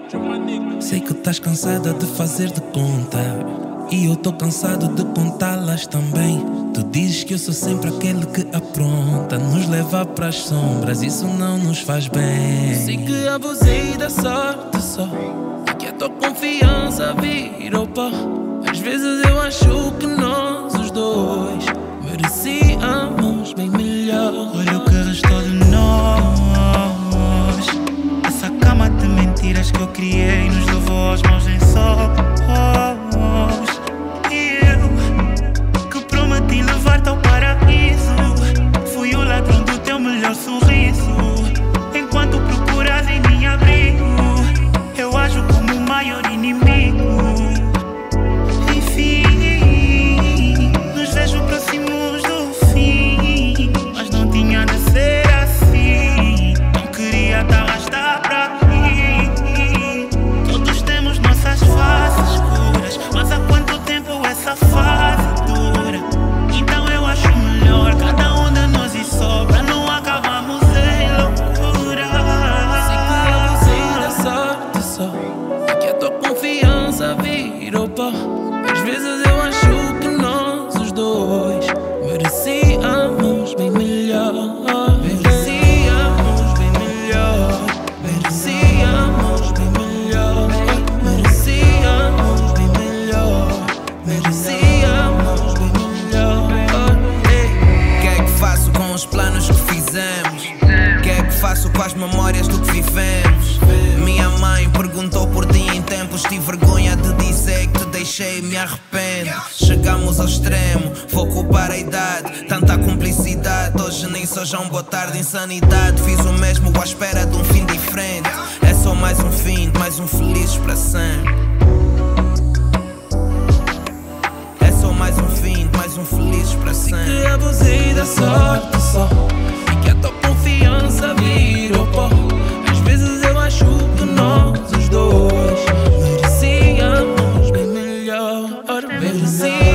Sei que estás cansada de fazer de conta e eu tô cansado de contá-las também. Tu dizes que eu sou sempre aquele que apronta, nos leva pras sombras, isso não nos faz bem. Sei que abusei da sorte só, e que a tua confiança virou pó. Às vezes eu acho que nós os dois merecíamos bem melhor. Olha o que restou de nós. Essa cama de mentiras que eu criei nos levou aos maus lençóis. E eu, que prometi levar-te ao paraíso, fui o ladrão do teu melhor sorriso. Enquanto procuras em mim abrigo, eu ajo como o maior inimigo. Enfim, nos vejo próximos do fim, mas não tinha de ser assim. Não queria te arrastar pra mim. Todos temos nossas fases escuras, mas há quanto tempo essa fase dura? Então eu acho melhor cada um de nós ir só, pra não acabarmos em loucura. Sei que abusei da sorte só, e que a tua confiança virou pó. Às vezes eu acho que nós os dois merecíamos bem melhor. Merecíamos bem melhor. Merecíamos bem melhor. Merecíamos bem melhor. Merecíamos bem melhor. Que é que faço com os planos que fizemos? Que é que faço com as memórias do que vivemos? Minha mãe perguntou por ti em tempos, tive vergonha de dizer que te deixei, me arrependo. Chegamos ao extremo, vou culpar a idade, tanta cumplicidade, hoje nem sou já um boa tarde. Insanidade, fiz o mesmo à espera de um fim diferente. É só mais um fim, mais um felizes para sempre. É só mais um fim, mais um felizes para sempre. Que abusei da sorte só, e que a tua confiança virou pó. Às vezes eu acho que nós os dois merecíamos bem melhor. Merecíamos